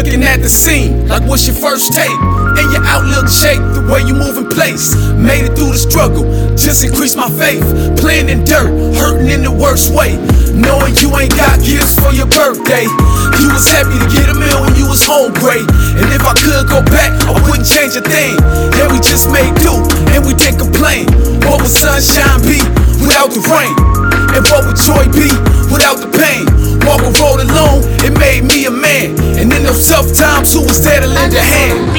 Looking at the scene, like what's your first take? And your outlook shaped the way you move in place. Made it through the struggle, just increased my faith. Playing in dirt, hurting in the worst way. Knowing you ain't got gifts for your birthday. You was happy to get a meal when you was home great. And if I could go back, I wouldn't change a thing. And we just made do, and we didn't complain. What would sunshine be without the rain? And what would joy be without the pain? Walk a road alone, it made me a man. And in those tough times, who was there to lend a hand?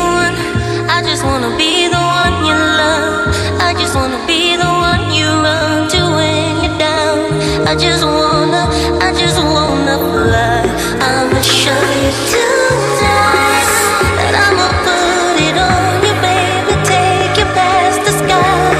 I just wanna be the one you love. I just wanna be the one you run to when you're down. I just wanna fly. I'ma show you tonight that I'ma put it on you, baby. Take you past the sky.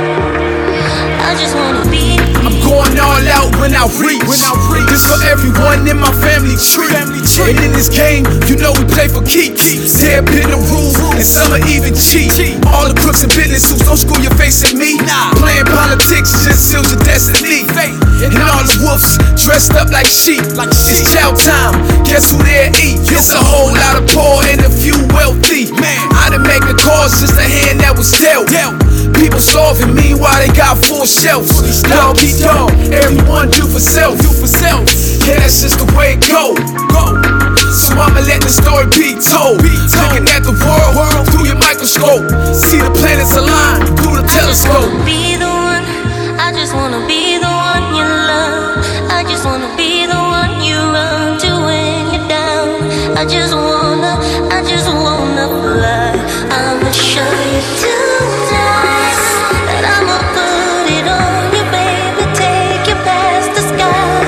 I just wanna be. I'm going all out when I reach. This for everyone in my family tree. And in this game, you know we play for keeps. They're been the rules, and some are even cheat. All the crooks and business suits, don't screw your face at me. Playing politics just seals your destiny. And all the wolves dressed up like sheep. It's chow time, guess who they'll eat? It's a whole lot of poor and a few wealthy. I didn't make the calls, just a hand that was dealt. People starving, meanwhile they got full shelves. Dog eat dog, everyone do for self. Yeah, that's just the way it go. So I'ma let the story be told. Looking at the world through your microscope. See the planets align through the telescope. Be the one, I just wanna be the one you love. I just wanna be the one you run to when you're down. I just wanna fly. I'ma show you tonight that I'ma put it on you, baby. Take you past the sky.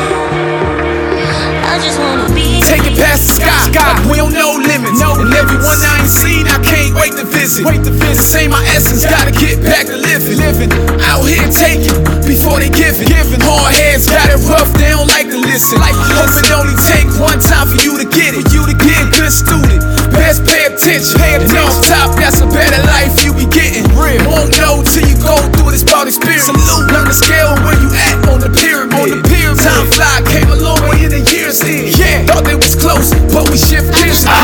I just wanna be. Take it past the sky, like we don't know limits. And everyone I ain't seen, I can't wait to visit. This ain't my essence, gotta get back to living. Out here taking before they giving. Hard heads got it rough, they don't like to listen. Hope it only take one time for you to get it. Be a good student, best pay attention. And on top, that's a better life you be getting. Won't know till you go through this part experience. Learn the scale where you at on the pyramid. Time fly, came a long way in the years in. Thought they was close, but we shift gears.